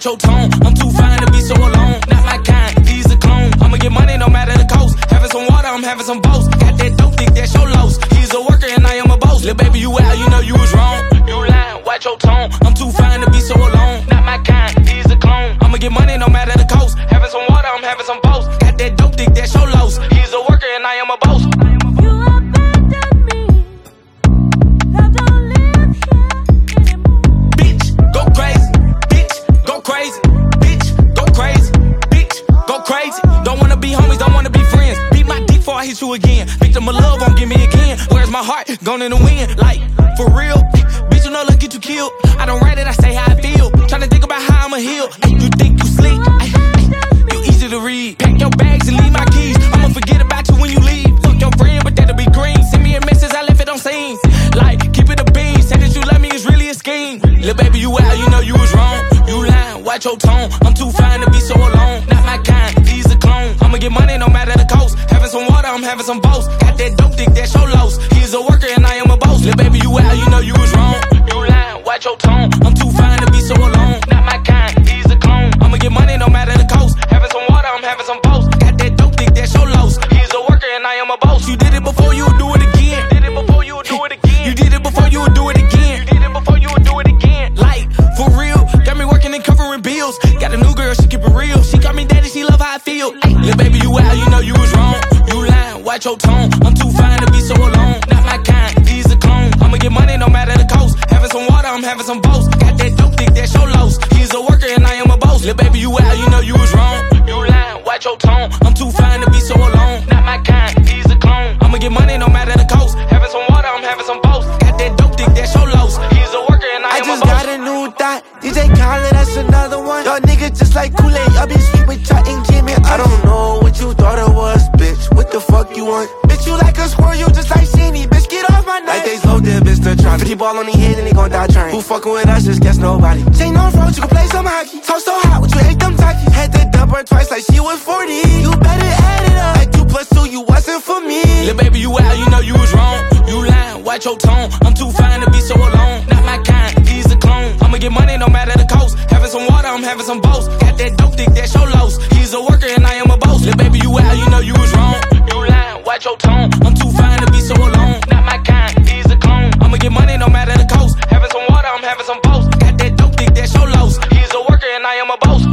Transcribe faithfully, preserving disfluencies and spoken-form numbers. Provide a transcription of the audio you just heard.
watch your tone. I'm too fine to be so alone. Not my kind, he's a clone. I'ma get money no matter the cost. Having some water, I'm having some boast. Got that dope, think that's your loss. He's a worker and I am a boss. Little baby, you out, you know you was wrong. You lying, watch your tone. I'm too fine to be so alone. Not my kind, he's a clone. I'ma get money no matter the cost. Having some water, I'm having some boast. Got that dope, think that's your loss. He's a worker and I am a boss. Crazy, bitch, go crazy, bitch, go crazy. Don't wanna be homies, don't wanna be friends. Beat my dick before I hit you again. Victim of love won't give me again. Where's my heart? Gone in the wind, like, for real. Bitch, you know, let's get you killed. I don't write it, I say how I feel. Tryna think about how I'ma heal. Ay, you think you slick? Ay, ay, you easy to read. Pack your bags and leave my keys. I'ma forget about you when you leave. Fuck your friend, but that'll be green. Send me a message, I left it on scene. Like, keep it a bean. Say that you love me, it's really a scheme. Little baby, you out, you know you was wrong. You lying, watch your tone. I'm too fine to be so alone. Not my kind, he's a clone. I'ma get money no matter the cost. Having some water, I'm having some boast. Got that dope, think that's your loss. He's a worker and I am a boss. Little baby, you out, you know you was wrong. You lying, watch your tone. I'm too fine to be so alone. Not my kind, he's a clone. I'ma get money no matter the cost. Having some water, I'm having some boast. Got that dope, think that's your loss. He's a worker and I am a boss. You did it before, you would do it again. You did it before, you would do it again. You did it before, you would do it again. You did it before, you would do it again. Like, for real, got me working and covering bills. Got a new girl, she keep it real. She call me daddy, she love how I feel. Ay, little baby, you out, you know you was wrong. You lying, watch your tone. I'm too fine to be so alone. Not my kind, he's a clone. I'ma get money no matter the cost. Having some water, I'm having some boast. Got that dope, think that's your loss. He's a worker and I am a boss. Little baby, you out, you know you was wrong. You lying, watch your tone. I'm too fine to be so alone. Not my kind, he's a clone. I'ma get money no matter the cost. Having some water, I'm having some boast. Got that dope, think that's your loss. He's a worker and I, I am a boss. I just got a new thought. D J Khaled, that's another one. Y'all niggas just like Kool-Aid. Y'all be sweet with y'all ain't Jimmy. I don't know what you thought it was, bitch. What the fuck you want? Bitch, you like a squirrel, you just like Sheenie. Bitch, get off my nuts. Like they slow dip, bitch, the trying. fifty ball on the head and they gon' die trying. Who fucking with us, just guess nobody. Chain on road, you can play some hockey. Talk so hot, what you hate them talkies. Had to dump her twice like she was forty. You better add it up. Like two plus two, you wasn't for me. Little baby, you out, you know you was wrong. You lying, watch your tone. I'm too fine to be so alone. Not my kind, he's a clone. I'ma get money no matter the cost. Having some water, I'm having some boast. Got that dope, think that's your loss. He's a worker and I am a boss. Little baby, you out, you know you was wrong. You lying, watch your tone. I'm too fine to be so alone. Not my kind, he's a clone. I'ma get money no matter the cost. Having some water, I'm having some boast. Got that dope, think that's your loss. He's a worker and I am a boss.